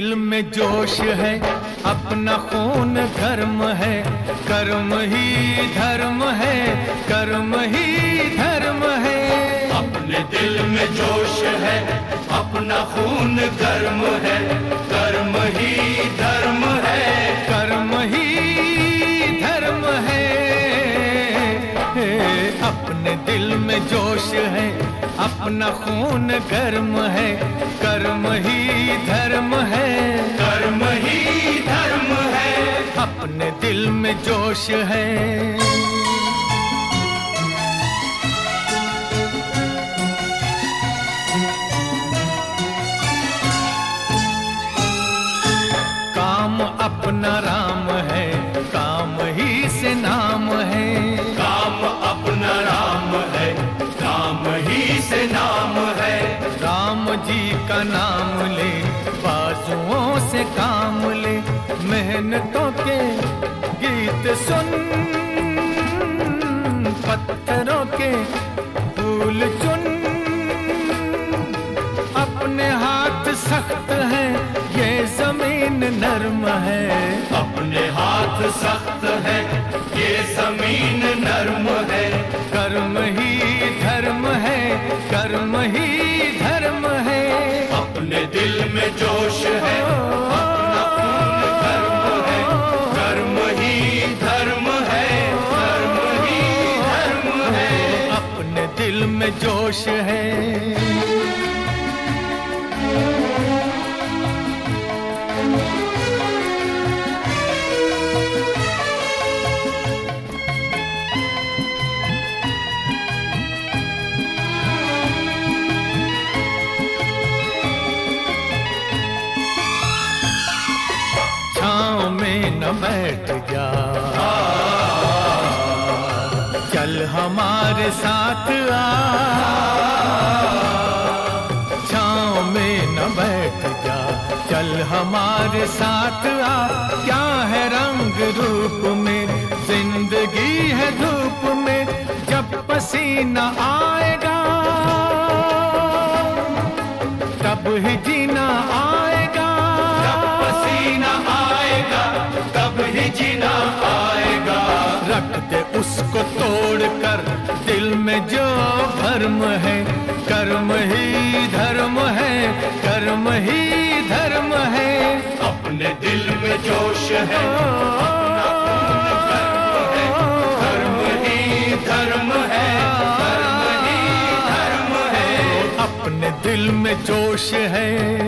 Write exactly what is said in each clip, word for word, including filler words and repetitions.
दिल में जोश है, अपना खून गर्म है, कर्म ही धर्म है, कर्म ही धर्म है। अपने दिल में जोश है, अपना खून गर्म है, कर्म ही धर्म है, कर्म ही धर्म है। अपने दिल में जोश है, अपना खून गर्म है, कर्म ही धर्म है, कर्म ही धर्म है। अपने दिल में जोश है। काम अपना राम है, काम ही से नाम है, काम अपना राम है, काम ही से नाम है। राम जी का नाम ले, बाजुओं से काम ले, मेहनतों के गीत सुन, पत्थरों के फूल चुन। अपने हाथ सख्त है, ये जमीन नर्म है, अपने हाथ सख्त है, ये जमीन नर्म है, कर्म ही धर्म है, कर्म ही धर्म है। अपने दिल में जोश है, अपना खून गर्म है, कर्म ही धर्म है, कर्म ही धर्म है। अपने दिल में जोश है। छाँव में न बैठ जा, चल हमारे साथ आ। छाँव में न बैठ जा, चल हमारे साथ आ। क्या है रंग रूप में, जिंदगी है धूप में, जब पसीना आएगा तब ही जीना आएगा, जब पसीना आएगा तब ही जीना आएगा। रख दे उसको तोड़ कर, दिल में जो भर्म है, कर्म ही धर्म है, कर्म ही धर्म है। अपने दिल में जोश है, अपना खून गर्म है, कर्म ही धर्म है, कर्म ही धर्म है। अपने दिल में जोश है।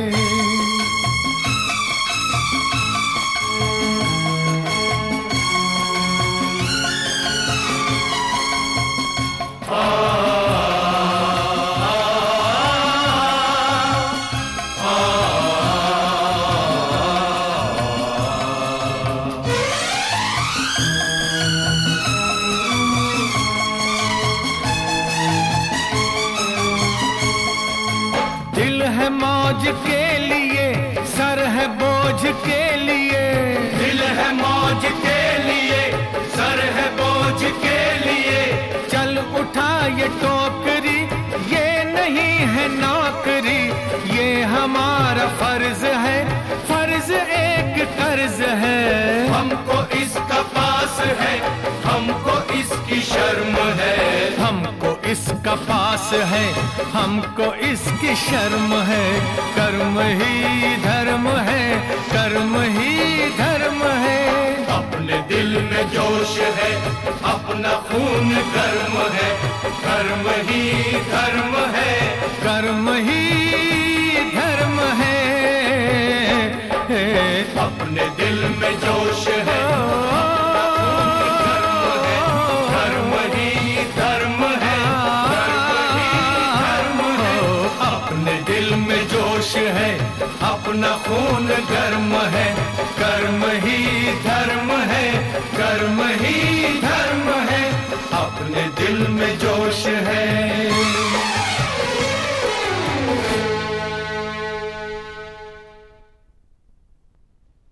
दिल है मौज के लिए, सर है बोझ के लिए, दिल है मौज के लिए, सर है बोझ के लिए। चल उठा ये टोकरी, ये नहीं है नौकरी, ये हमारा फर्ज है, फर्ज एक कर्ज है। हमको इसका पास है, हमको इसकी शर्म है, हमको इसका पास है, हमको इसकी शर्म है। कर्म ही धर्म है, कर्म ही धर्म है। अपने दिल में जोश है, अपना खून गर्म है, कर्म ही धर्म है, कर्म ही धर्म है। अपने दिल में जोश है, कर्म ही धर्म है, कर्म ही धर्म है। अपने दिल में जोश है, अपना खून गर्म है, कर्म ही धर्म है, कर्म ही